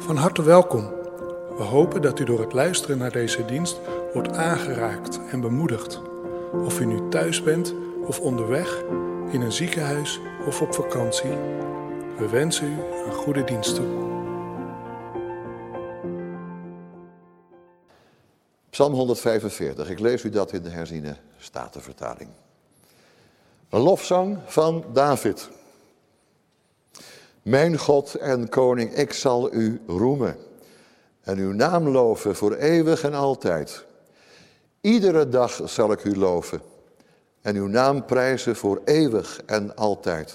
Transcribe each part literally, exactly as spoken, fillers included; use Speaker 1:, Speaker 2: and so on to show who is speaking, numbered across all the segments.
Speaker 1: Van harte welkom. We hopen dat u door het luisteren naar deze dienst wordt aangeraakt en bemoedigd. Of u nu thuis bent of onderweg, in een ziekenhuis of op vakantie. We wensen u een goede dienst toe.
Speaker 2: Psalm honderdvijfenveertig, ik lees u dat in de herziene statenvertaling. Een lofzang van David. Mijn God en koning, ik zal u roemen en uw naam loven voor eeuwig en altijd. Iedere dag zal ik u loven en uw naam prijzen voor eeuwig en altijd.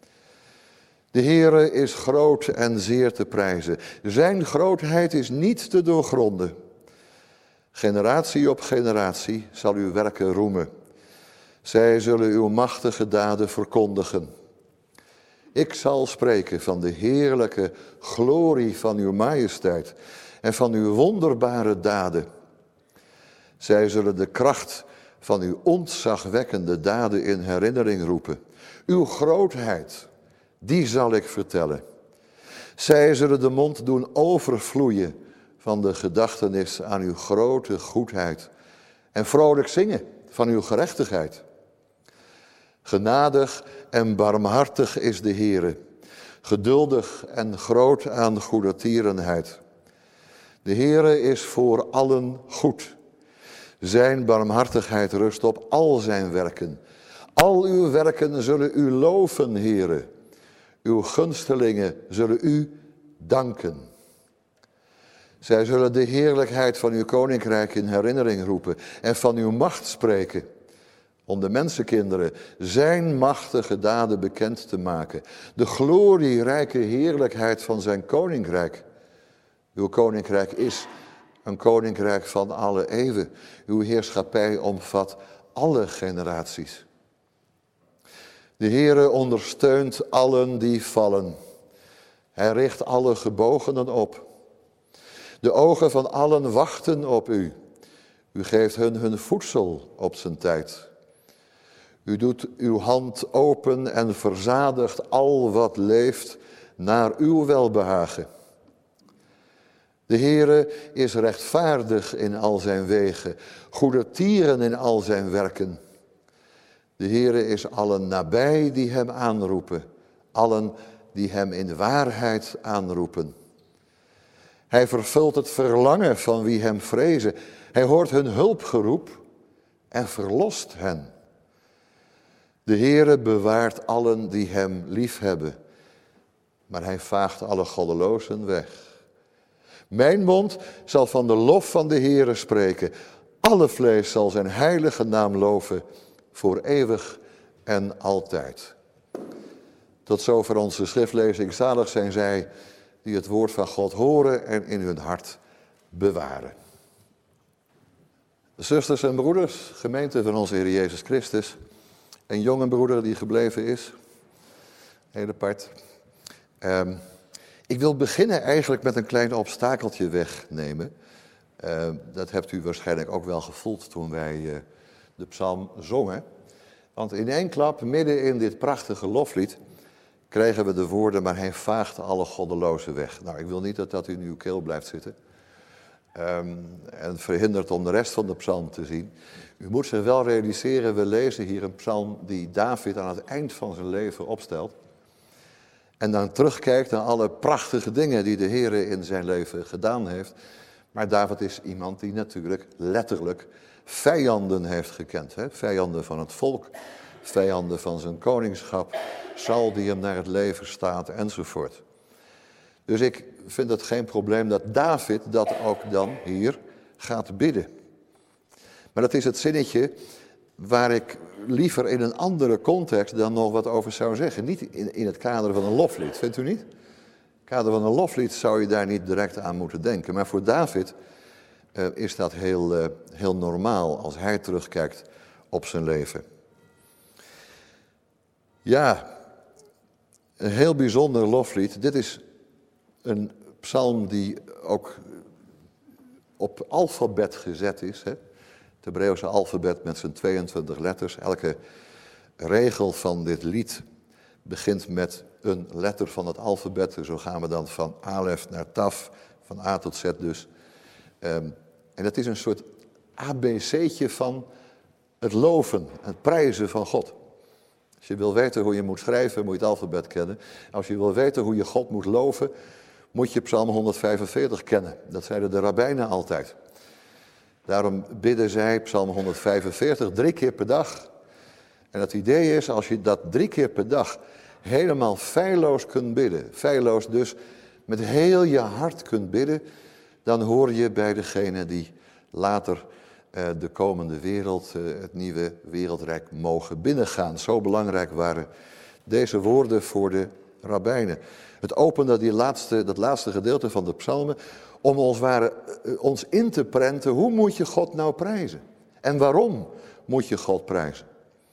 Speaker 2: De Heere is groot en zeer te prijzen. Zijn grootheid is niet te doorgronden. Generatie op generatie zal uw werken roemen. Zij zullen uw machtige daden verkondigen. Ik zal spreken van de heerlijke glorie van uw majesteit en van uw wonderbare daden. Zij zullen de kracht van uw ontzagwekkende daden in herinnering roepen. Uw grootheid, die zal ik vertellen. Zij zullen de mond doen overvloeien van de gedachtenis aan uw grote goedheid en vrolijk zingen van uw gerechtigheid. Genadig en barmhartig is de Heere, geduldig en groot aan goedertierenheid. De Heere is voor allen goed. Zijn barmhartigheid rust op al zijn werken. Al uw werken zullen u loven, Heere. Uw gunstelingen zullen u danken. Zij zullen de heerlijkheid van uw koninkrijk in herinnering roepen en van uw macht spreken, om de mensenkinderen zijn machtige daden bekend te maken. De glorierijke heerlijkheid van zijn koninkrijk. Uw koninkrijk is een koninkrijk van alle eeuwen. Uw heerschappij omvat alle generaties. De Heere ondersteunt allen die vallen. Hij richt alle gebogenen op. De ogen van allen wachten op u. U geeft hun hun voedsel op zijn tijd. U doet uw hand open en verzadigt al wat leeft naar uw welbehagen. De Heere is rechtvaardig in al zijn wegen, goedertieren in al zijn werken. De Heere is allen nabij die hem aanroepen, allen die hem in waarheid aanroepen. Hij vervult het verlangen van wie hem vrezen. Hij hoort hun hulpgeroep en verlost hen. De Heere bewaart allen die hem liefhebben, maar hij vaagt alle goddelozen weg. Mijn mond zal van de lof van de Heere spreken. Alle vlees zal zijn heilige naam loven voor eeuwig en altijd. Tot zover onze schriftlezing. Zalig zijn zij die het woord van God horen en in hun hart bewaren. Zusters en broeders, gemeente van onze Heer Jezus Christus, een jonge broeder die gebleven is, heel apart. Um, ik wil beginnen eigenlijk met een klein obstakeltje wegnemen. Uh, dat hebt u waarschijnlijk ook wel gevoeld toen wij uh, de psalm zongen. Want in één klap, midden in dit prachtige loflied, kregen we de woorden, maar hij vaagt alle goddelozen weg. Nou, ik wil niet dat dat in uw keel blijft zitten. Um, en verhindert om de rest van de psalm te zien. U moet zich wel realiseren, we lezen hier een psalm die David aan het eind van zijn leven opstelt. En dan terugkijkt naar alle prachtige dingen die de Heere in zijn leven gedaan heeft. Maar David is iemand die natuurlijk letterlijk vijanden heeft gekend. Hè? Vijanden van het volk, vijanden van zijn koningschap, Saul die hem naar het leven staat enzovoort. Dus ik vind het geen probleem dat David dat ook dan hier gaat bidden. Maar dat is het zinnetje waar ik liever in een andere context dan nog wat over zou zeggen. Niet in, in het kader van een loflied, vindt u niet? In het kader van een loflied zou je daar niet direct aan moeten denken. Maar voor David uh, is dat heel, uh, heel normaal als hij terugkijkt op zijn leven. Ja, een heel bijzonder loflied. Dit is een psalm die ook op alfabet gezet is. Hè? Het Hebreeuwse alfabet met zijn tweeëntwintig letters. Elke regel van dit lied begint met een letter van het alfabet. Zo gaan we dan van Alef naar Taf, van A tot Z dus. Um, en dat is een soort A B C'tje van het loven, het prijzen van God. Als je wil weten hoe je moet schrijven, moet je het alfabet kennen. Als je wil weten hoe je God moet loven, moet je Psalm honderdvijfenveertig kennen. Dat zeiden de rabbijnen altijd. Daarom bidden zij Psalm honderdvijfenveertig drie keer per dag. En het idee is, als je dat drie keer per dag helemaal feilloos kunt bidden, feilloos dus met heel je hart kunt bidden, dan hoor je bij degene die later uh, de komende wereld, uh, het nieuwe wereldrijk mogen binnengaan. Zo belangrijk waren deze woorden voor de rabbijnen. Het opende die laatste, dat laatste gedeelte van de psalmen om ons, waren, uh, ons in te prenten, hoe moet je God nou prijzen? En waarom moet je God prijzen?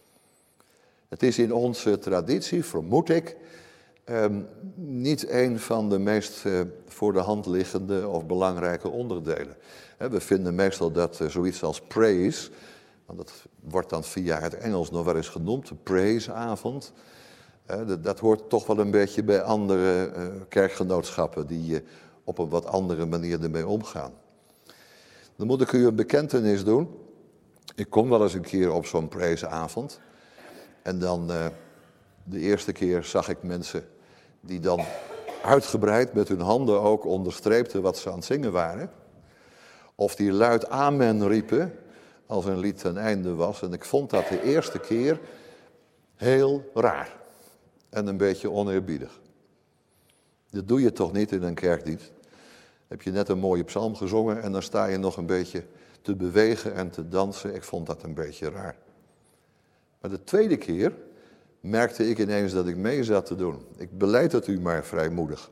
Speaker 2: Het is in onze traditie, vermoed ik, um, niet een van de meest uh, voor de hand liggende of belangrijke onderdelen. He, we vinden meestal dat uh, zoiets als praise, want dat wordt dan via het Engels nog wel eens genoemd, de praiseavond. Uh, dat, dat hoort toch wel een beetje bij andere uh, kerkgenootschappen die uh, op een wat andere manier ermee omgaan. Dan moet ik u een bekentenis doen. Ik kom wel eens een keer op zo'n praiseavond. En dan uh, de eerste keer zag ik mensen die dan uitgebreid met hun handen ook onderstreepten wat ze aan het zingen waren. Of die luid amen riepen als een lied ten einde was. En ik vond dat de eerste keer heel raar en een beetje oneerbiedig. Dat doe je toch niet in een kerkdienst? Heb je net een mooie psalm gezongen en dan sta je nog een beetje te bewegen en te dansen. Ik vond dat een beetje raar. Maar de tweede keer merkte ik ineens dat ik mee zat te doen. Ik belijd het u maar vrijmoedig.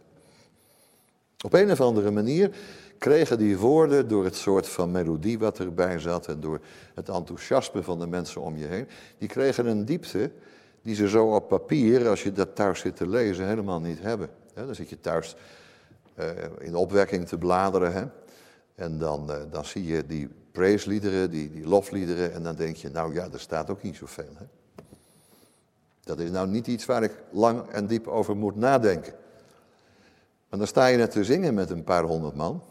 Speaker 2: Op een of andere manier kregen die woorden door het soort van melodie wat erbij zat en door het enthousiasme van de mensen om je heen, die kregen een diepte die ze zo op papier, als je dat thuis zit te lezen, helemaal niet hebben. Dan zit je thuis uh, in opwekking te bladeren, hè? En dan, uh, dan zie je die praiseliederen, die, die lofliederen, en dan denk je, nou ja, er staat ook niet zoveel. Hè? Dat is nou niet iets waar ik lang en diep over moet nadenken. Maar dan sta je net te zingen met een paar honderd man.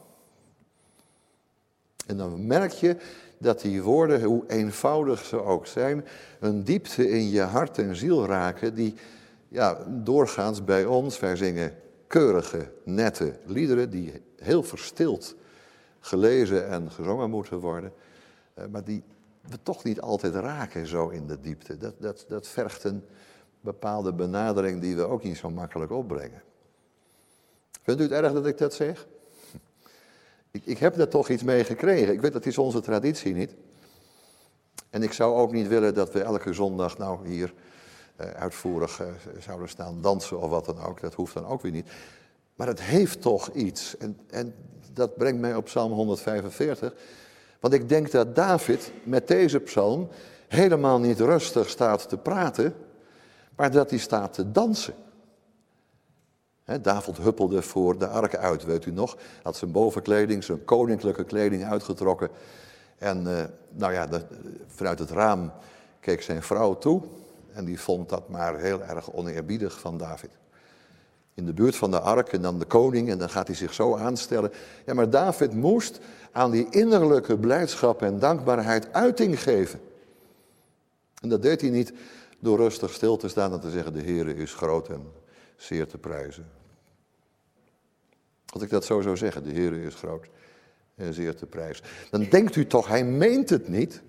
Speaker 2: En dan merk je dat die woorden, hoe eenvoudig ze ook zijn, een diepte in je hart en ziel raken, die ja, doorgaans bij ons, wij zingen keurige, nette liederen, die heel verstild gelezen en gezongen moeten worden, maar die we toch niet altijd raken zo in de diepte. Dat, dat, dat vergt een bepaalde benadering die we ook niet zo makkelijk opbrengen. Vindt u het erg dat ik dat zeg? Ik, ik heb daar toch iets mee gekregen. Ik weet, dat is onze traditie niet. En ik zou ook niet willen dat we elke zondag nou hier uh, uitvoerig uh, zouden staan dansen of wat dan ook. Dat hoeft dan ook weer niet. Maar het heeft toch iets. En, en dat brengt mij op Psalm honderdvijfenveertig. Want ik denk dat David met deze psalm helemaal niet rustig staat te praten, maar dat hij staat te dansen. He, David huppelde voor de ark uit, weet u nog. Had zijn bovenkleding, zijn koninklijke kleding uitgetrokken. En uh, nou ja, de, vanuit het raam keek zijn vrouw toe. En die vond dat maar heel erg oneerbiedig van David. In de buurt van de ark en dan de koning en dan gaat hij zich zo aanstellen. Ja, maar David moest aan die innerlijke blijdschap en dankbaarheid uiting geven. En dat deed hij niet door rustig stil te staan en te zeggen, de Heere is groot en zeer te prijzen. Als ik dat zo zou zeggen, de Heere is groot en zeer te prijzen. Dan denkt u toch, hij meent het niet.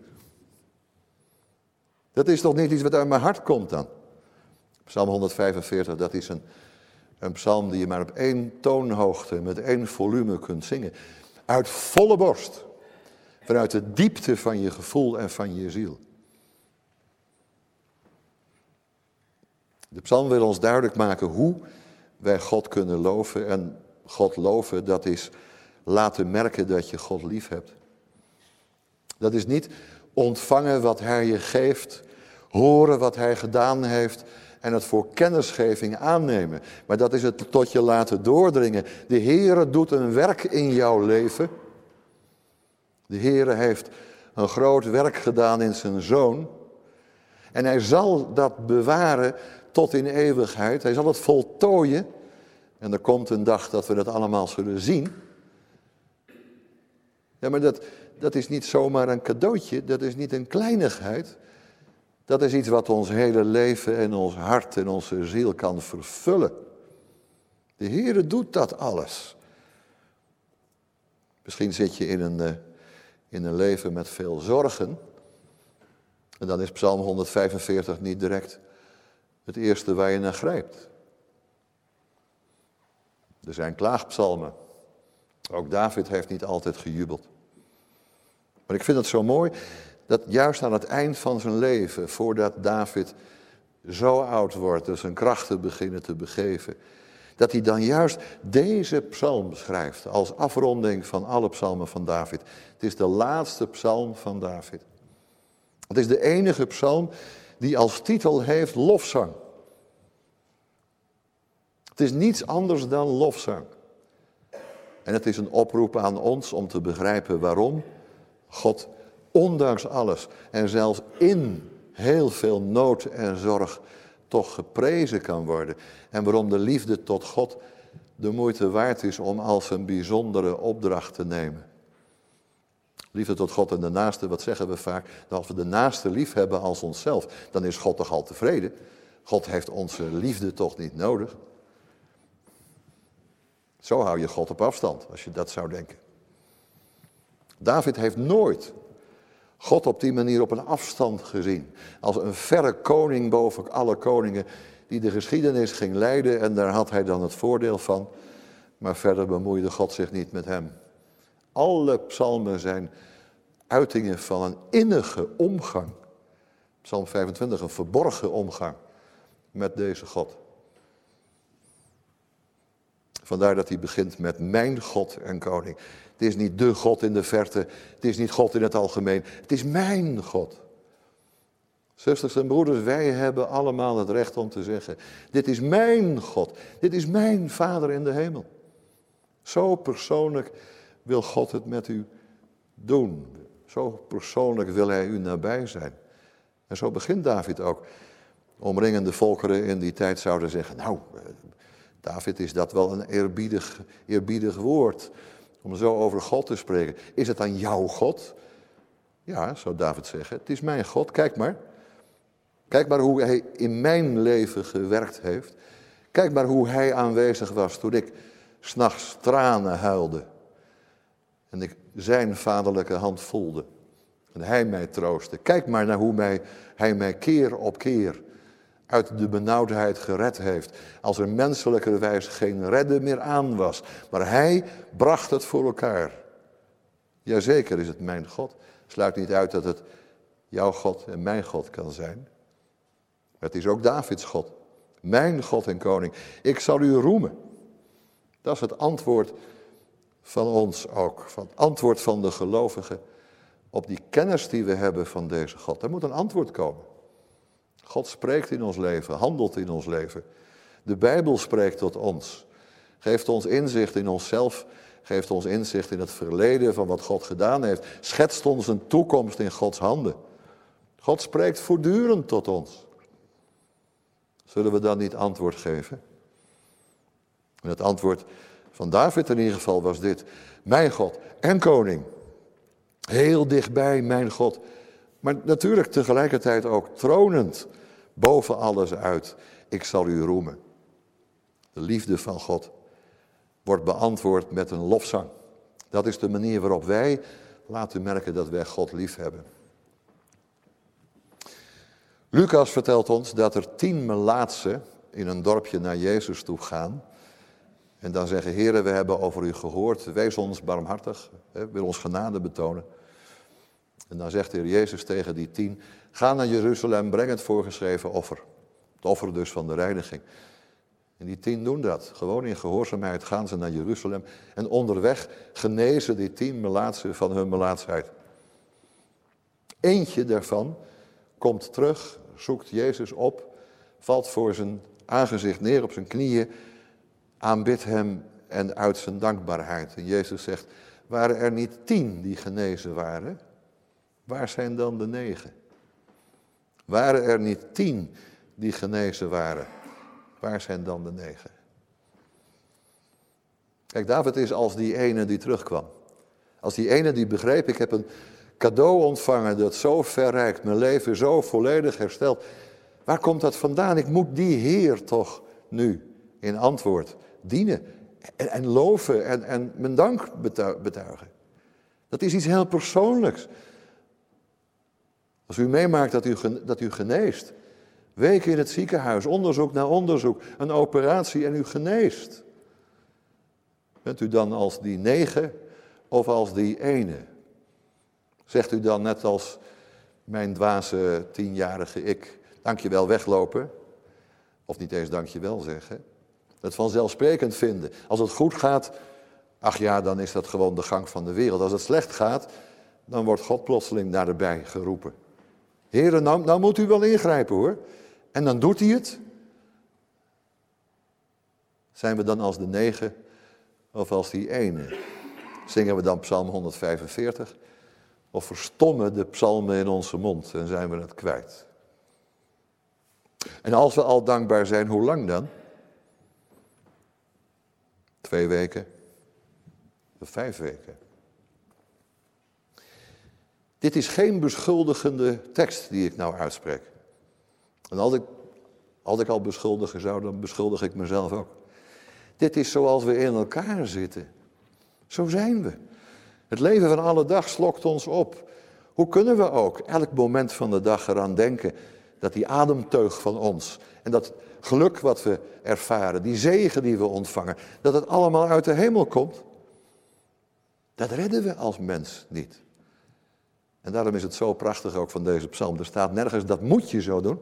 Speaker 2: Dat is toch niet iets wat uit mijn hart komt dan. Psalm honderdvijfenveertig, dat is een, een psalm die je maar op één toonhoogte, met één volume kunt zingen. Uit volle borst. Vanuit de diepte van je gevoel en van je ziel. De psalm wil ons duidelijk maken hoe wij God kunnen loven. En God loven, dat is laten merken dat je God lief hebt. Dat is niet ontvangen wat hij je geeft, horen wat hij gedaan heeft en het voor kennisgeving aannemen. Maar dat is het tot je laten doordringen. De Heere doet een werk in jouw leven. De Heere heeft een groot werk gedaan in zijn Zoon. En hij zal dat bewaren tot in eeuwigheid. Hij zal het voltooien. En er komt een dag dat we dat allemaal zullen zien. Ja, maar dat, dat is niet zomaar een cadeautje. Dat is niet een kleinigheid. Dat is iets wat ons hele leven en ons hart en onze ziel kan vervullen. De Heere doet dat alles. Misschien zit je in een, in een leven met veel zorgen. En dan is Psalm honderdvijfenveertig niet direct het eerste waar je naar grijpt. Er zijn klaagpsalmen. Ook David heeft niet altijd gejubeld. Maar ik vind het zo mooi dat juist aan het eind van zijn leven, voordat David zo oud wordt en zijn krachten beginnen te begeven, dat hij dan juist deze psalm schrijft als afronding van alle psalmen van David. Het is de laatste psalm van David. Het is de enige psalm die als titel heeft lofzang. Het is niets anders dan lofzang. En het is een oproep aan ons om te begrijpen waarom God ondanks alles en zelfs in heel veel nood en zorg toch geprezen kan worden. En waarom de liefde tot God de moeite waard is om als een bijzondere opdracht te nemen. Liefde tot God en de naaste, wat zeggen we vaak? Dat als we de naaste lief hebben als onszelf, dan is God toch al tevreden. God heeft onze liefde toch niet nodig. Zo hou je God op afstand, als je dat zou denken. David heeft nooit God op die manier op een afstand gezien. Als een verre koning boven alle koningen die de geschiedenis ging leiden. En daar had hij dan het voordeel van. Maar verder bemoeide God zich niet met hem. Alle psalmen zijn uitingen van een innige omgang. Psalm vijfentwintig, een verborgen omgang met deze God. Vandaar dat hij begint met mijn God en koning. Het is niet de God in de verte, het is niet God in het algemeen, het is mijn God. Zusters en broeders, wij hebben allemaal het recht om te zeggen, dit is mijn God, dit is mijn Vader in de hemel. Zo persoonlijk wil God het met u doen. Zo persoonlijk wil hij u nabij zijn. En zo begint David ook. Omringende volkeren in die tijd zouden zeggen, nou, David, is dat wel een eerbiedig, eerbiedig woord om zo over God te spreken. Is het dan jouw God? Ja, zou David zeggen, het is mijn God, kijk maar. Kijk maar hoe hij in mijn leven gewerkt heeft. Kijk maar hoe hij aanwezig was toen ik 's nachts tranen huilde. En ik zijn vaderlijke hand voelde. En hij mij troostte. Kijk maar naar hoe mij, hij mij keer op keer uit de benauwdheid gered heeft. Als er menselijkerwijs geen redden meer aan was. Maar hij bracht het voor elkaar. Jazeker is het mijn God. Sluit niet uit dat het jouw God en mijn God kan zijn. Het is ook Davids God. Mijn God en koning. Ik zal u roemen. Dat is het antwoord van ons ook. Van het antwoord van de gelovigen op die kennis die we hebben van deze God. Er moet een antwoord komen. God spreekt in ons leven, handelt in ons leven. De Bijbel spreekt tot ons. Geeft ons inzicht in onszelf. Geeft ons inzicht in het verleden van wat God gedaan heeft. Schetst ons een toekomst in Gods handen. God spreekt voortdurend tot ons. Zullen we dan niet antwoord geven? En het antwoord van David in ieder geval was dit. Mijn God en koning. Heel dichtbij, mijn God. Maar natuurlijk tegelijkertijd ook tronend boven alles uit. Ik zal u roemen. De liefde van God wordt beantwoord met een lofzang. Dat is de manier waarop wij laten merken dat wij God lief hebben. Lucas vertelt ons dat er tien melaatsen in een dorpje naar Jezus toe gaan. En dan zeggen, Heere, we hebben over u gehoord, wees ons barmhartig, hè, wil ons genade betonen. En dan zegt de Heer Jezus tegen die tien, ga naar Jeruzalem, breng het voorgeschreven offer. Het offer dus van de reiniging. En die tien doen dat. Gewoon in gehoorzaamheid gaan ze naar Jeruzalem. En onderweg genezen die tien melaatsen van hun melaatsheid. Eentje daarvan komt terug, zoekt Jezus op, valt voor zijn aangezicht neer op zijn knieën, aanbidt hem en uit zijn dankbaarheid. En Jezus zegt, waren er niet tien die genezen waren? Waar zijn dan de negen? Waren er niet tien die genezen waren. Waar zijn dan de negen? Kijk, David is als die ene die terugkwam. Als die ene die begreep, ik heb een cadeau ontvangen dat zo verrijkt, mijn leven zo volledig herstelt. Waar komt dat vandaan? Ik moet die Heer toch nu in antwoord dienen en, en loven en, en mijn dank betuigen. Dat is iets heel persoonlijks. Als u meemaakt dat u, dat u geneest, weken in het ziekenhuis, onderzoek na onderzoek, een operatie en u geneest. Bent u dan als die negen of als die ene? Zegt u dan net als mijn dwaze tienjarige ik, dankjewel weglopen? Of niet eens dankjewel zeggen? Het vanzelfsprekend vinden. Als het goed gaat, ach ja, dan is dat gewoon de gang van de wereld. Als het slecht gaat, dan wordt God plotseling naderbij geroepen. Heren, nou, nou moet u wel ingrijpen hoor. En dan doet hij het. Zijn we dan als de negen of als die ene? Zingen we dan Psalm honderdvijfenveertig? Of verstommen de psalmen in onze mond en zijn we het kwijt? En als we al dankbaar zijn, hoe lang dan? Twee weken? Of vijf weken? Dit is geen beschuldigende tekst die ik nou uitspreek. En als ik, als ik al beschuldigen zou, dan beschuldig ik mezelf ook. Dit is zoals we in elkaar zitten. Zo zijn we. Het leven van alle dag slokt ons op. Hoe kunnen we ook elk moment van de dag eraan denken dat die ademteug van ons en dat geluk wat we ervaren, die zegen die we ontvangen, dat het allemaal uit de hemel komt? Dat redden we als mens niet. En daarom is het zo prachtig ook van deze psalm. Er staat nergens, dat moet je zo doen.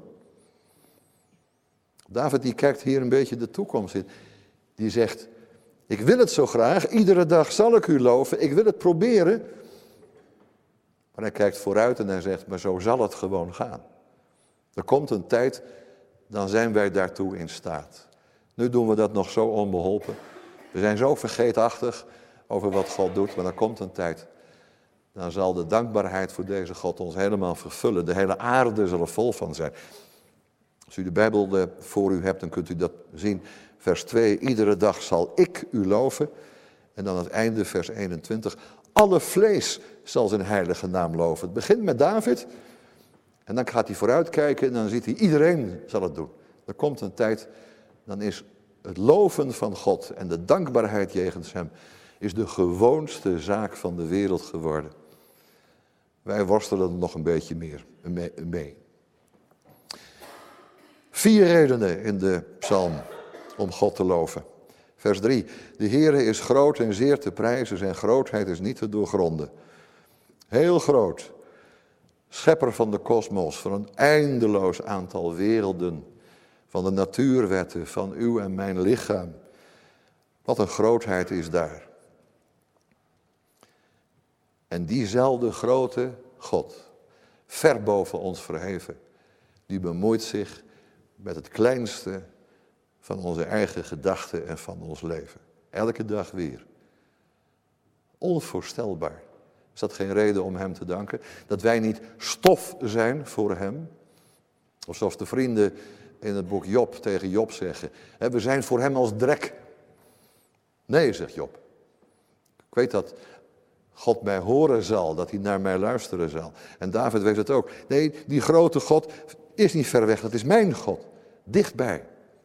Speaker 2: David die kijkt hier een beetje de toekomst in. Die zegt, ik wil het zo graag, iedere dag zal ik u loven, ik wil het proberen. Maar hij kijkt vooruit en hij zegt, maar zo zal het gewoon gaan. Er komt een tijd, dan zijn wij daartoe in staat. Nu doen we dat nog zo onbeholpen. We zijn zo vergeetachtig over wat God doet, maar er komt een tijd. Dan zal de dankbaarheid voor deze God ons helemaal vervullen. De hele aarde zal er vol van zijn. Als u de Bijbel voor u hebt, dan kunt u dat zien. Vers twee, iedere dag zal ik u loven. En dan het einde, vers eenentwintig. Alle vlees zal zijn heilige naam loven. Het begint met David. En dan gaat hij vooruitkijken en dan ziet hij, iedereen zal het doen. Er komt een tijd, dan is het loven van God en de dankbaarheid jegens hem is de gewoonste zaak van de wereld geworden. Wij worstelen er nog een beetje meer mee. Vier redenen in de psalm om God te loven. Vers drie. De Heere is groot en zeer te prijzen, zijn grootheid is niet te doorgronden. Heel groot. Schepper van de kosmos, van een eindeloos aantal werelden, van de natuurwetten, van uw en mijn lichaam. Wat een grootheid is daar. En diezelfde grote God, ver boven ons verheven, die bemoeit zich met het kleinste van onze eigen gedachten en van ons leven. Elke dag weer. Onvoorstelbaar. Is dat geen reden om hem te danken? Dat wij niet stof zijn voor hem? Of zoals de vrienden in het boek Job tegen Job zeggen. We zijn voor hem als drek. Nee, zegt Job. Ik weet dat God mij horen zal, dat hij naar mij luisteren zal. En David weet het ook. Nee, die grote God is niet ver weg, dat is mijn God. Dichtbij.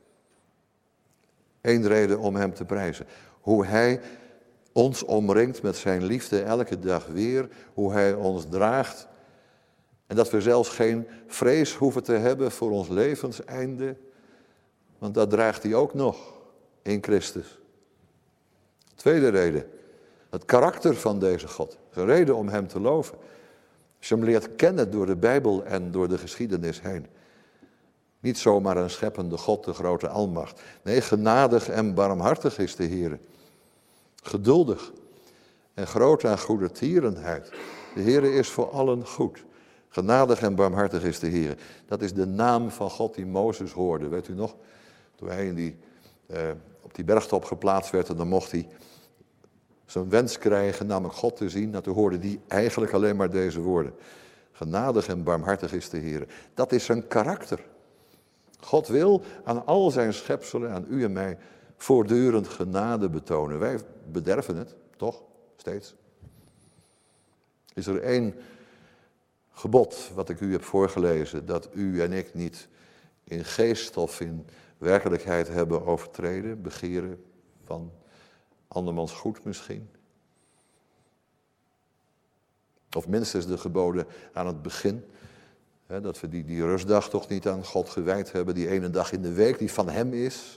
Speaker 2: Eén reden om hem te prijzen. Hoe hij ons omringt met zijn liefde elke dag weer. Hoe hij ons draagt. En dat we zelfs geen vrees hoeven te hebben voor ons levenseinde. Want dat draagt hij ook nog in Christus. Tweede reden. Het karakter van deze God. Dat is een reden om hem te loven. Als je hem leert kennen door de Bijbel en door de geschiedenis heen. Niet zomaar een scheppende God, de grote almacht. Nee, genadig en barmhartig is de Heer. Geduldig en groot aan goedertierenheid. De Heer is voor allen goed. Genadig en barmhartig is de Heer. Dat is de naam van God die Mozes hoorde. Weet u nog? Toen hij in die, eh, op die bergtop geplaatst werd en dan mocht hij zijn wens krijgen, namelijk God te zien. Nou, toen hoorde hij eigenlijk alleen maar deze woorden. Genadig en barmhartig is de Heer. Dat is zijn karakter. God wil aan al zijn schepselen, aan u en mij, voortdurend genade betonen. Wij bederven het, toch? Steeds. Is er één gebod wat ik u heb voorgelezen, dat u en ik niet in geest of in werkelijkheid hebben overtreden, begeren van andermans goed misschien? Of minstens de geboden aan het begin, hè, dat we die, die rustdag toch niet aan God gewijd hebben, die ene dag in de week die van hem is.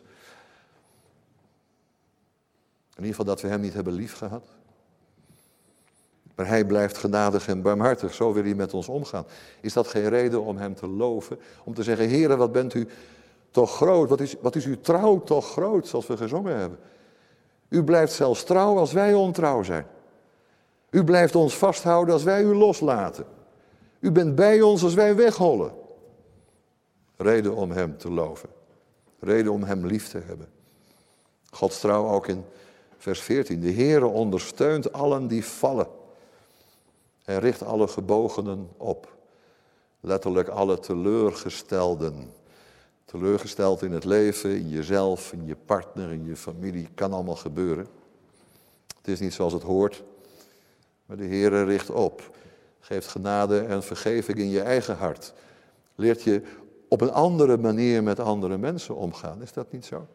Speaker 2: In ieder geval dat we hem niet hebben lief gehad. Maar hij blijft genadig en barmhartig, zo wil hij met ons omgaan. Is dat geen reden om hem te loven? Om te zeggen, Heere, wat bent u toch groot, wat is, wat is uw trouw toch groot, zoals we gezongen hebben. U blijft zelfs trouw als wij ontrouw zijn. U blijft ons vasthouden als wij u loslaten. U bent bij ons als wij weghollen. Reden om hem te loven. Reden om hem lief te hebben. Gods trouw ook in vers veertien. De Heere ondersteunt allen die vallen. En richt alle gebogenen op. Letterlijk alle teleurgestelden. Teleurgesteld in het leven, in jezelf, in je partner, in je familie. Kan allemaal gebeuren. Het is niet zoals het hoort. Maar de Heere richt op. Geeft genade en vergeving in je eigen hart. Leert je op een andere manier met andere mensen omgaan. Is dat niet zo?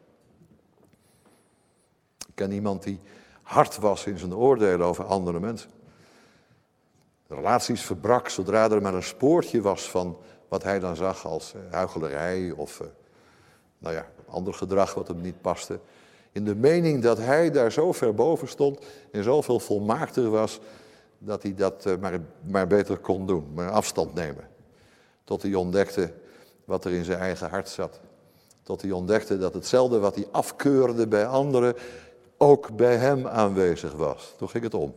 Speaker 2: Ik ken iemand die hard was in zijn oordelen over andere mensen. De relaties verbrak zodra er maar een spoortje was van wat hij dan zag als huichelarij of uh, nou ja, ander gedrag wat hem niet paste. In de mening dat hij daar zo ver boven stond en zoveel volmaakter was, dat hij dat uh, maar, maar beter kon doen, maar afstand nemen. Tot hij ontdekte wat er in zijn eigen hart zat. Tot hij ontdekte dat hetzelfde wat hij afkeurde bij anderen ook bij hem aanwezig was. Toen ging het om.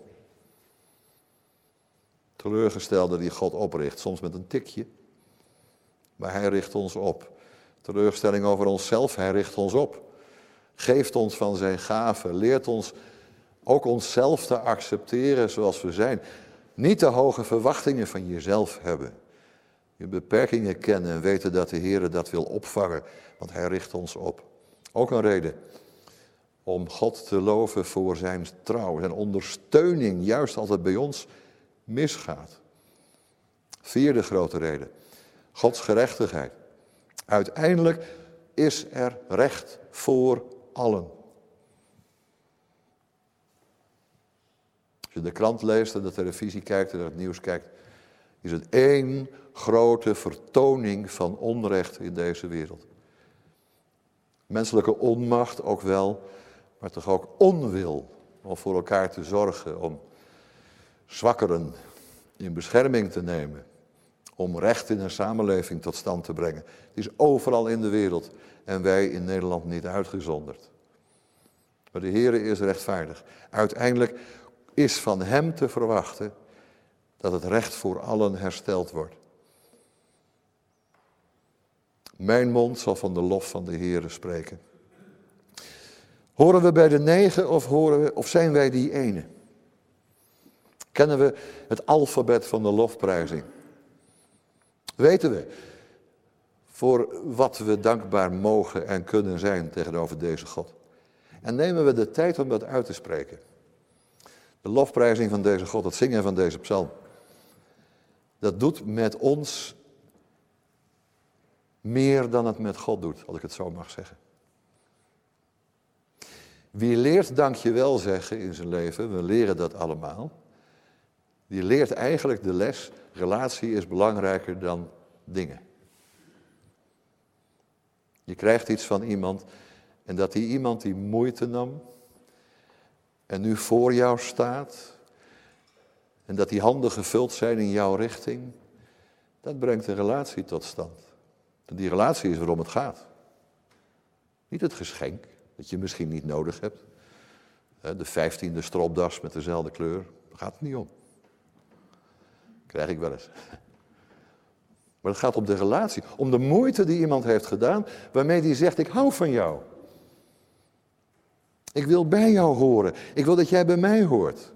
Speaker 2: Teleurgestelde die God opricht, soms met een tikje. Maar hij richt ons op. Teleurstelling over onszelf, hij richt ons op. Geeft ons van zijn gaven, leert ons ook onszelf te accepteren zoals we zijn. Niet te hoge verwachtingen van jezelf hebben. Je beperkingen kennen en weten dat de Heer dat wil opvangen, want hij richt ons op. Ook een reden om God te loven voor zijn trouw, zijn ondersteuning, juist als het bij ons misgaat. Vierde grote reden, Gods gerechtigheid. Uiteindelijk is er recht voor allen. Als je de krant leest en de televisie kijkt en het nieuws kijkt, is het één grote vertoning van onrecht in deze wereld. Menselijke onmacht ook wel, maar toch ook onwil om voor elkaar te zorgen, om zwakkeren in bescherming te nemen, om recht in een samenleving tot stand te brengen. Het is overal in de wereld en wij in Nederland niet uitgezonderd. Maar de Heere is rechtvaardig. Uiteindelijk is van hem te verwachten dat het recht voor allen hersteld wordt. Mijn mond zal van de lof van de Heere spreken. Horen we bij de negen of, horen we, of zijn wij die ene? Kennen we het alfabet van de lofprijzing? Weten we voor wat we dankbaar mogen en kunnen zijn tegenover deze God? En nemen we de tijd om dat uit te spreken? De lofprijzing van deze God, het zingen van deze psalm, dat doet met ons meer dan het met God doet, als ik het zo mag zeggen. Wie leert dankjewel zeggen in zijn leven, we leren dat allemaal, die leert eigenlijk de les, relatie is belangrijker dan dingen. Je krijgt iets van iemand en dat die iemand die moeite nam en nu voor jou staat en dat die handen gevuld zijn in jouw richting, dat brengt een relatie tot stand. En die relatie is waarom het gaat. Niet het geschenk, dat je misschien niet nodig hebt. De vijftiende stropdas met dezelfde kleur, daar gaat het niet om. Krijg ik wel eens. Maar het gaat om de relatie, om de moeite die iemand heeft gedaan, waarmee die zegt, ik hou van jou. Ik wil bij jou horen, ik wil dat jij bij mij hoort.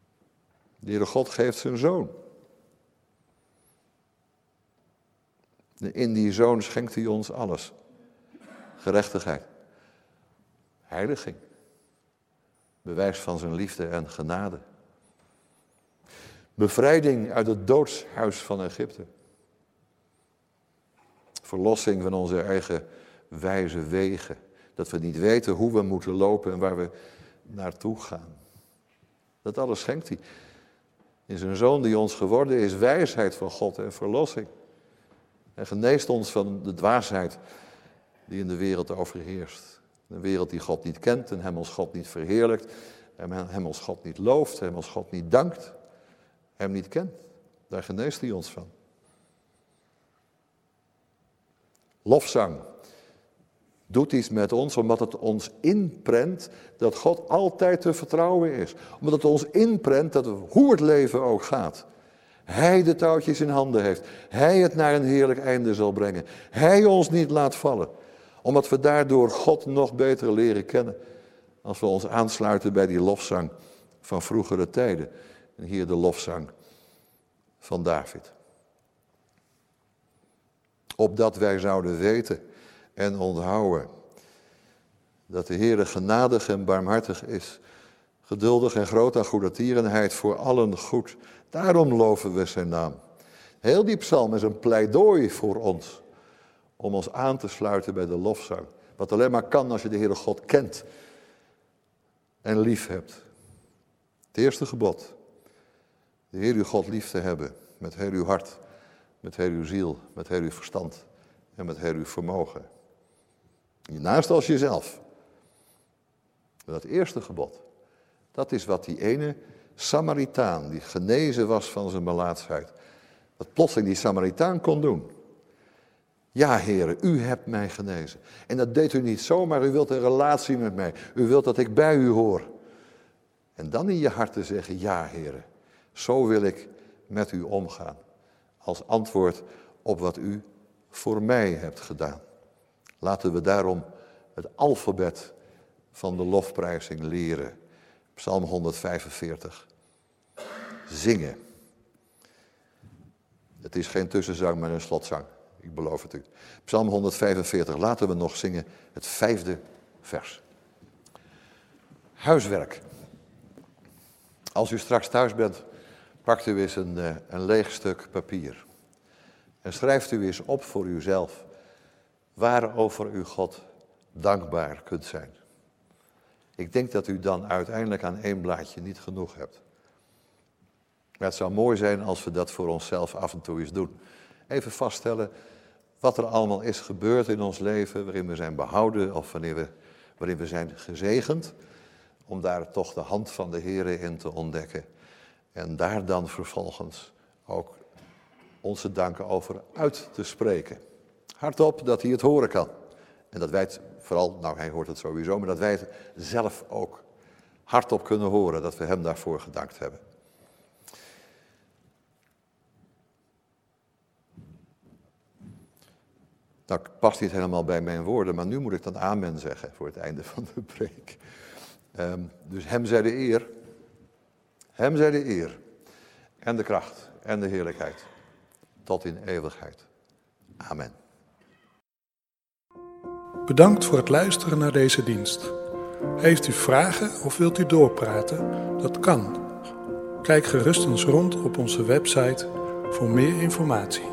Speaker 2: De Heere God geeft zijn zoon. In die Zoon schenkt hij ons alles. Gerechtigheid, heiliging, bewijs van zijn liefde en genade. Bevrijding uit het doodshuis van Egypte. Verlossing van onze eigen wijze wegen. Dat we niet weten hoe we moeten lopen en waar we naartoe gaan. Dat alles schenkt hij. In zijn Zoon die ons geworden is, wijsheid van God en verlossing. En geneest ons van de dwaasheid die in de wereld overheerst. Een wereld die God niet kent en hem als God niet verheerlijkt. En hem als God niet looft, hem als God niet dankt. Hem niet kent. Daar geneest hij ons van. Lofzang doet iets met ons omdat het ons inprent dat God altijd te vertrouwen is. Omdat het ons inprent dat hoe het leven ook gaat, Hij de touwtjes in handen heeft. Hij het naar een heerlijk einde zal brengen. Hij ons niet laat vallen. Omdat we daardoor God nog beter leren kennen. Als we ons aansluiten bij die lofzang van vroegere tijden. En hier de lofzang van David. Opdat wij zouden weten en onthouden dat de Heere genadig en barmhartig is, geduldig en groot aan goedertierenheid voor allen goed. Daarom loven we zijn naam. Heel die psalm is een pleidooi voor ons, om ons aan te sluiten bij de lofzang. Wat alleen maar kan als je de Heere God kent en lief hebt. Het eerste gebod, de Heer uw God lief te hebben, met heel uw hart, met heel uw ziel, met heel uw verstand en met heel uw vermogen. Je naast als jezelf. Dat eerste gebod, dat is wat die ene Samaritaan, die genezen was van zijn melaatsheid, wat plotseling die Samaritaan kon doen. Ja, Heere, u hebt mij genezen. En dat deed u niet zomaar, u wilt een relatie met mij. U wilt dat ik bij u hoor. En dan in je hart te zeggen, ja, Heere, zo wil ik met u omgaan. Als antwoord op wat u voor mij hebt gedaan. Laten we daarom het alfabet van de lofprijzing leren. Psalm honderdvijfenveertig. Zingen. Het is geen tussenzang, maar een slotzang. Ik beloof het u. Psalm honderdvijfenveertig. Laten we nog zingen het vijfde vers. Huiswerk. Als u straks thuis bent, pakt u eens een, een leeg stuk papier. En schrijft u eens op voor uzelf waarover u God dankbaar kunt zijn. Ik denk dat u dan uiteindelijk aan één blaadje niet genoeg hebt. Maar het zou mooi zijn als we dat voor onszelf af en toe eens doen. Even vaststellen wat er allemaal is gebeurd in ons leven, waarin we zijn behouden of wanneer we, waarin we zijn gezegend. Om daar toch de hand van de Heere in te ontdekken. En daar dan vervolgens ook onze danken over uit te spreken. Hardop dat hij het horen kan. En dat wij het vooral, nou hij hoort het sowieso, maar dat wij het zelf ook hardop kunnen horen. Dat we hem daarvoor gedankt hebben. Nou, past niet helemaal bij mijn woorden, maar nu moet ik dan amen zeggen voor het einde van de preek. Um, dus hem zij de eer, hem zij de eer en de kracht en de heerlijkheid tot in eeuwigheid. Amen.
Speaker 1: Bedankt voor het luisteren naar deze dienst. Heeft u vragen of wilt u doorpraten? Dat kan. Kijk gerust eens rond op onze website voor meer informatie.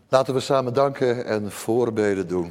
Speaker 2: Laten we samen danken en voorbeden doen.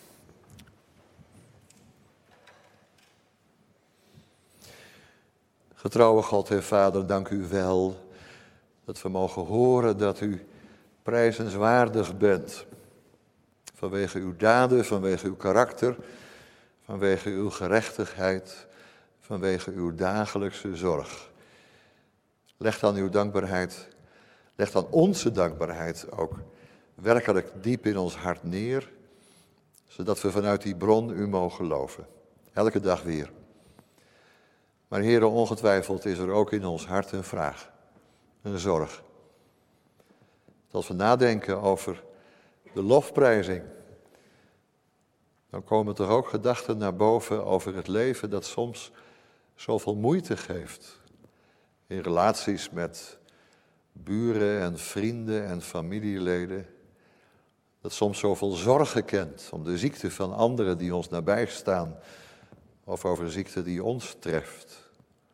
Speaker 2: Getrouwe God en Vader, dank u wel dat we mogen horen dat u prijzenswaardig bent. Vanwege uw daden, vanwege uw karakter, vanwege uw gerechtigheid, vanwege uw dagelijkse zorg. Leg dan uw dankbaarheid, leg dan onze dankbaarheid ook werkelijk diep in ons hart neer, zodat we vanuit die bron u mogen loven. Elke dag weer. Maar Heere, ongetwijfeld is er ook in ons hart een vraag, een zorg. Als we nadenken over de lofprijzing, dan komen toch ook gedachten naar boven over het leven dat soms zoveel moeite geeft. In relaties met buren en vrienden en familieleden. Dat soms zoveel zorgen kent om de ziekte van anderen die ons nabij staan. Of over ziekte die ons treft.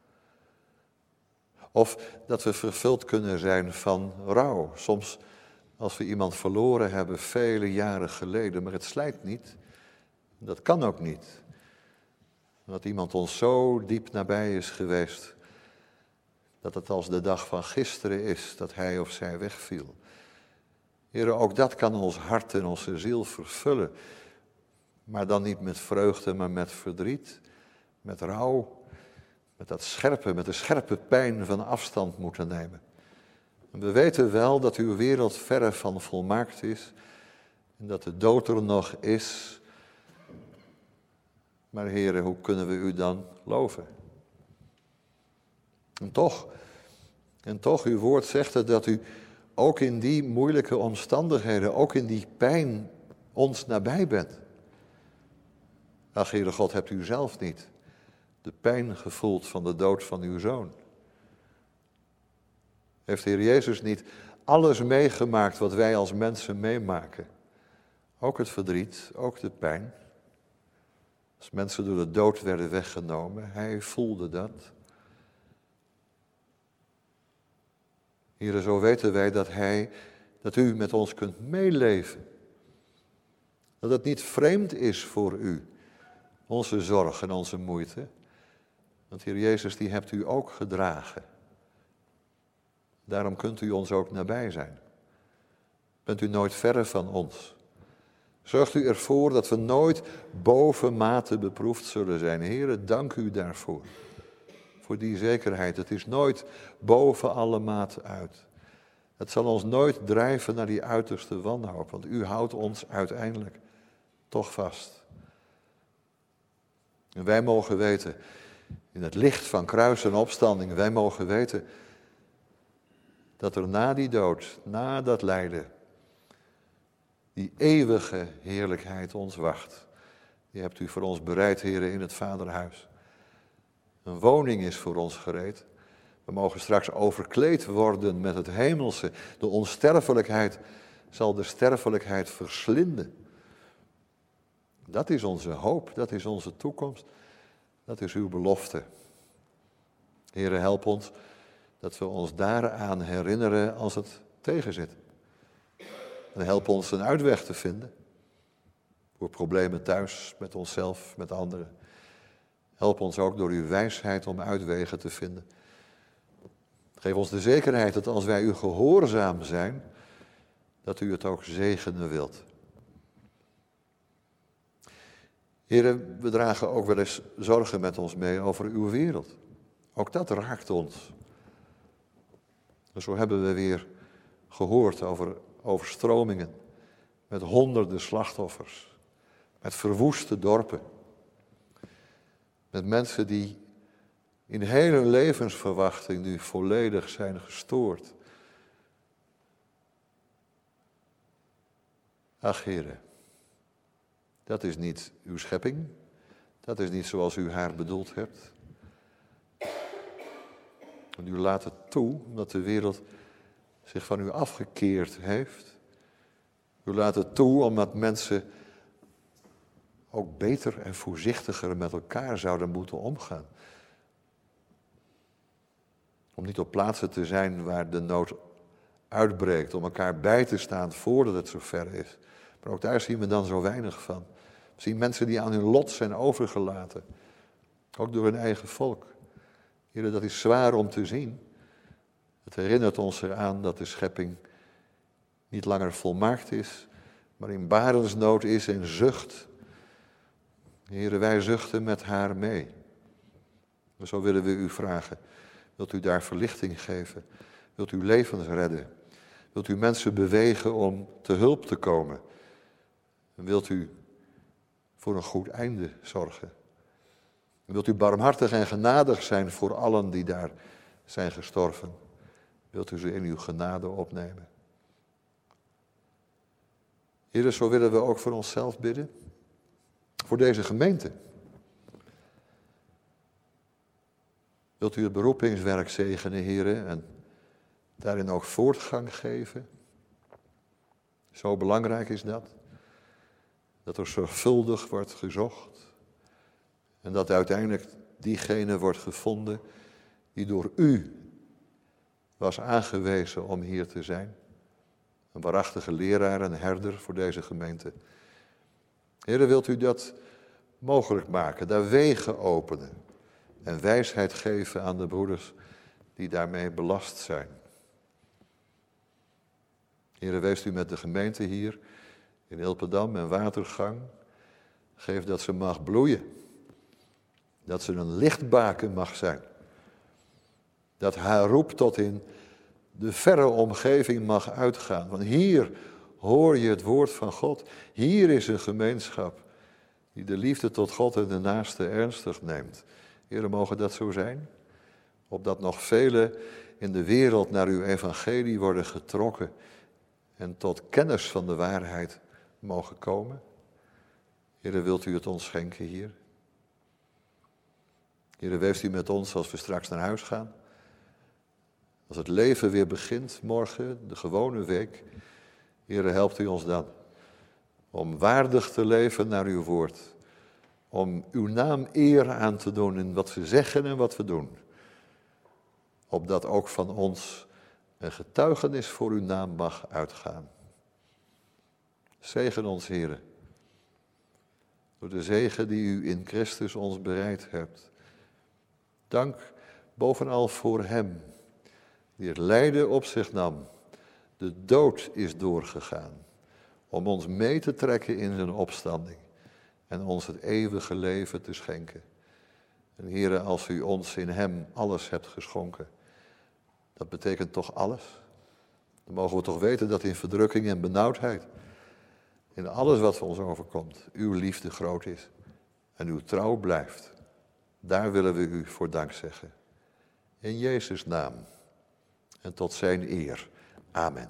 Speaker 2: Of dat we vervuld kunnen zijn van rouw. Soms als we iemand verloren hebben vele jaren geleden, maar het slijt niet. Dat kan ook niet. Dat iemand ons zo diep nabij is geweest, dat het als de dag van gisteren is dat hij of zij wegviel. Heere, ook dat kan ons hart en onze ziel vervullen. Maar dan niet met vreugde, maar met verdriet, met rouw, met dat scherpe, met de scherpe pijn van afstand moeten nemen. En we weten wel dat uw wereld verre van volmaakt is en dat de dood er nog is. Maar Heere, hoe kunnen we u dan loven? En toch, en toch, uw woord zegt het dat u ook in die moeilijke omstandigheden, ook in die pijn, ons nabij bent. Ach, Heere God, hebt u zelf niet de pijn gevoeld van de dood van uw zoon? Heeft de Heer Jezus niet alles meegemaakt wat wij als mensen meemaken? Ook het verdriet, ook de pijn. Als mensen door de dood werden weggenomen, hij voelde dat. Heere, zo weten wij dat hij, dat u met ons kunt meeleven. Dat het niet vreemd is voor u, onze zorg en onze moeite. Want Heer Jezus, die hebt u ook gedragen. Daarom kunt u ons ook nabij zijn. Bent u nooit verre van ons. Zorgt u ervoor dat we nooit boven mate beproefd zullen zijn. Heere, dank u daarvoor. Voor die zekerheid. Het is nooit boven alle maat uit. Het zal ons nooit drijven naar die uiterste wanhoop. Want u houdt ons uiteindelijk toch vast. En wij mogen weten, in het licht van kruis en opstanding, wij mogen weten dat er na die dood, na dat lijden, die eeuwige heerlijkheid ons wacht. Die hebt u voor ons bereid, Heere, in het Vaderhuis. Een woning is voor ons gereed. We mogen straks overkleed worden met het hemelse. De onsterfelijkheid zal de sterfelijkheid verslinden. Dat is onze hoop, dat is onze toekomst. Dat is uw belofte. Heere, help ons dat we ons daaraan herinneren als het tegenzit. En help ons een uitweg te vinden. Voor problemen thuis, met onszelf, met anderen. Help ons ook door uw wijsheid om uitwegen te vinden. Geef ons de zekerheid dat als wij u gehoorzaam zijn, dat u het ook zegenen wilt. Heren, we dragen ook wel eens zorgen met ons mee over uw wereld. Ook dat raakt ons. En zo hebben we weer gehoord over overstromingen met honderden slachtoffers, met verwoeste dorpen, met mensen die in hele levensverwachting nu volledig zijn gestoord. Ach, Heere, dat is niet uw schepping, dat is niet zoals u haar bedoeld hebt. En u laat het toe, omdat de wereld zich van u afgekeerd heeft. U laat het toe, omdat mensen ook beter en voorzichtiger met elkaar zouden moeten omgaan. Om niet op plaatsen te zijn waar de nood uitbreekt om elkaar bij te staan voordat het zover is. Maar ook daar zien we dan zo weinig van. We zien mensen die aan hun lot zijn overgelaten. Ook door hun eigen volk. Heer, dat is zwaar om te zien. Het herinnert ons eraan dat de schepping niet langer volmaakt is, maar in barensnood is en zucht. Heer, wij zuchten met haar mee. En zo willen we u vragen. Wilt u daar verlichting geven? Wilt u levens redden? Wilt u mensen bewegen om te hulp te komen? En wilt u voor een goed einde zorgen? En wilt u barmhartig en genadig zijn voor allen die daar zijn gestorven? Wilt u ze in uw genade opnemen? Heer, zo willen we ook voor onszelf bidden. Voor deze gemeente. Wilt u het beroepingswerk zegenen, Heer, en daarin ook voortgang geven? Zo belangrijk is dat. Dat er zorgvuldig wordt gezocht. En dat uiteindelijk diegene wordt gevonden die door u was aangewezen om hier te zijn. Een waarachtige leraar en herder voor deze gemeente. Heer, wilt u dat mogelijk maken, daar wegen openen en wijsheid geven aan de broeders die daarmee belast zijn. Heer, wees u met de gemeente hier in Ilpendam en Watergang. Geef dat ze mag bloeien. Dat ze een lichtbaken mag zijn. Dat haar roep tot in de verre omgeving mag uitgaan. Want hier hoor je het woord van God. Hier is een gemeenschap die de liefde tot God en de naaste ernstig neemt. Heer, mogen dat zo zijn? Opdat nog velen in de wereld naar uw evangelie worden getrokken en tot kennis van de waarheid mogen komen. Heer, wilt u het ons schenken hier? Heer, wees u met ons als we straks naar huis gaan. Als het leven weer begint morgen, de gewone week. Heer, helpt u ons dan om waardig te leven naar uw woord. Om uw naam eer aan te doen in wat we zeggen en wat we doen. Opdat ook van ons een getuigenis voor uw naam mag uitgaan. Zegen ons, Heer, door de zegen die u in Christus ons bereid hebt. Dank bovenal voor hem, die het lijden op zich nam, de dood is doorgegaan, om ons mee te trekken in zijn opstanding en ons het eeuwige leven te schenken. En Heere, als u ons in hem alles hebt geschonken, dat betekent toch alles? Dan mogen we toch weten dat in verdrukking en benauwdheid, in alles wat ons overkomt, uw liefde groot is en uw trouw blijft. Daar willen we u voor dank zeggen. In Jezus' naam en tot zijn eer. Amen.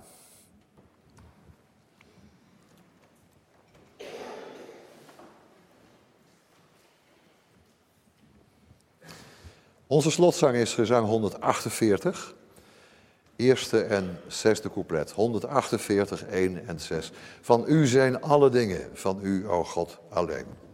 Speaker 2: Onze slotzang is gezang honderdachtenveertig. Eerste en zesde couplet. honderdachtenveertig, één en zes. Van u zijn alle dingen, van u, o God, alleen.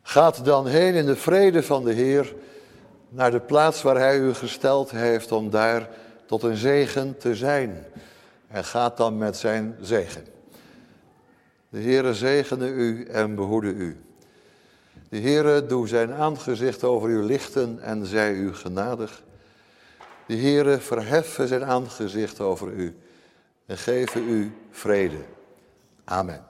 Speaker 2: Gaat dan heen in de vrede van de Heer naar de plaats waar hij u gesteld heeft om daar tot een zegen te zijn. En gaat dan met zijn zegen. De Heere zegene u en behoede u. De Heere doe zijn aangezicht over u lichten en zij u genadig. De Heere verheffe zijn aangezicht over u en geven u vrede. Amen.